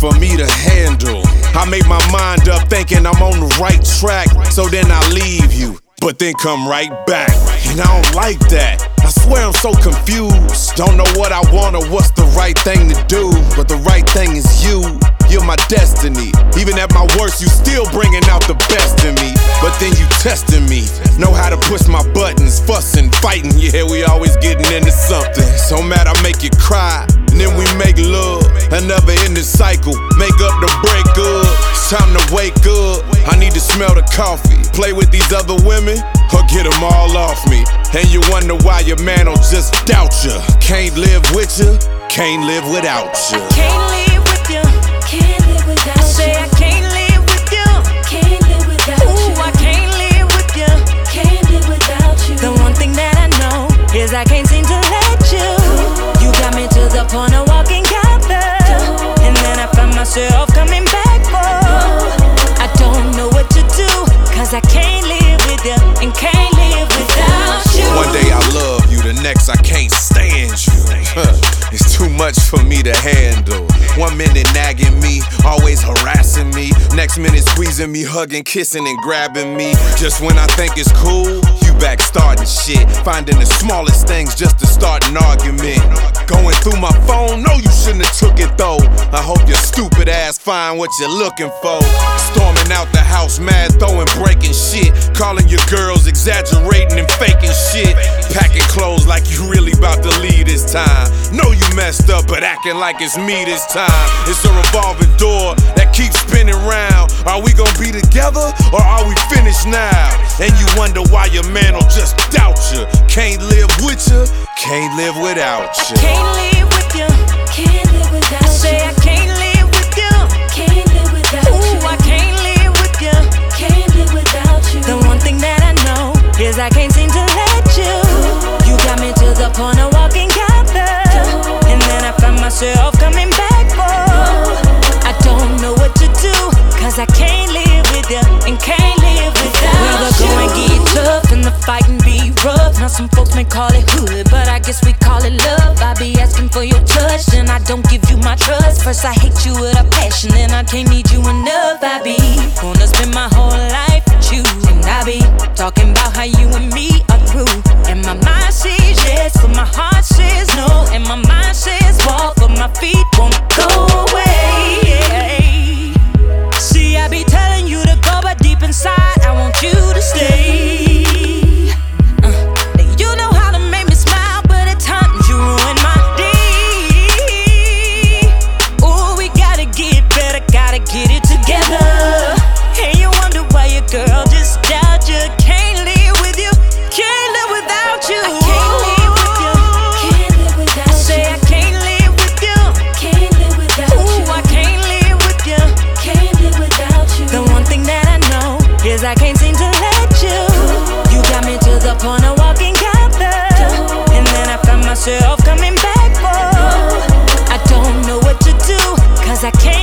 for me to handle. I make my mind up thinking I'm on the right track, so then I leave you, but then come right back. And I don't like that. I swear I'm so confused. Don't know what I want or what's the right thing to do, but the right thing is you. You're my destiny. Even at my worst, you still bringing out the best in me. But then you testing me. Know how to push my buttons, fussing, fighting. Yeah, we always getting into something. So mad I make you cry, and then we make love. Another ending cycle. Make up to break up. It's time to wake up. I need to smell the coffee. Play with these other women, or get them all off me. And you wonder why your man'll just doubt you. Can't live with you, can't live without you. Can't live with you. Can't live without you. I say I can't live with you. Can't live without you. Ooh, I can't live with you. Can't live without you. The one thing that I know is I can't seem to let you. You got me to the point of walking counter, and then I find myself coming back for. I don't know what to do, cause I can't live with you and can't live without you. One day I love you, the next I can't stand you. It's too much for me to handle. 1 minute nagging me, always harassing me. Next minute squeezing me, hugging, kissing, and grabbing me. Just when I think it's cool, you back starting shit. Finding the smallest things just to start an argument. Going through my phone, no, you shouldn't have took it though. I hope your stupid ass find what you're looking for. Storming out the house, mad, throwing, breaking shit. Calling your girls, exaggerating and faking shit. Packing clothes like you really about to leave this time. Know you messed up, but acting like it's me this time. It's a revolving door that keeps spinning round. Are we gonna be together, or are we finished now? And you wonder why your man'll just doubt you. Can't live with you, can't live without you. Can't live with you. Can't live without you. I say I can't live with you. Can't live without you. Ooh, I can't live with you. Can't live without you. The one thing that I know is I can't seem to let you. You got me to the point of walking counter, and then I find myself coming back for. I don't know what to do, cause I can't live with you and can't live without you. Well, the going get tough and the fighting be rough. Now some folks may call it hood, but I guess we call it love. I be asking for your touch, and I don't give you my trust. First I hate you with a passion, then I can't need you enough. I be wanna spend my whole life with you, and I be talking about how you and me are through. And my mind says yes, but my heart says no. And my mind says walk, but my feet won't go away. See, I be telling you to go, but deep inside I want you to stay. You know how to make me smile, but at times you ruin my day. Ooh, we gotta get better, gotta get it together. And you wonder why your girl just doubt you. Can't live with you, can't live without you. I can't live with you, can't live without you. I say I can't live with you, can't live without you. Ooh, I can't live with you, can't live without you. The one thing that I know is I can't seem to let you. You got me to the point of walking counter, and then I find myself coming back for. I don't know what to do, cause I can't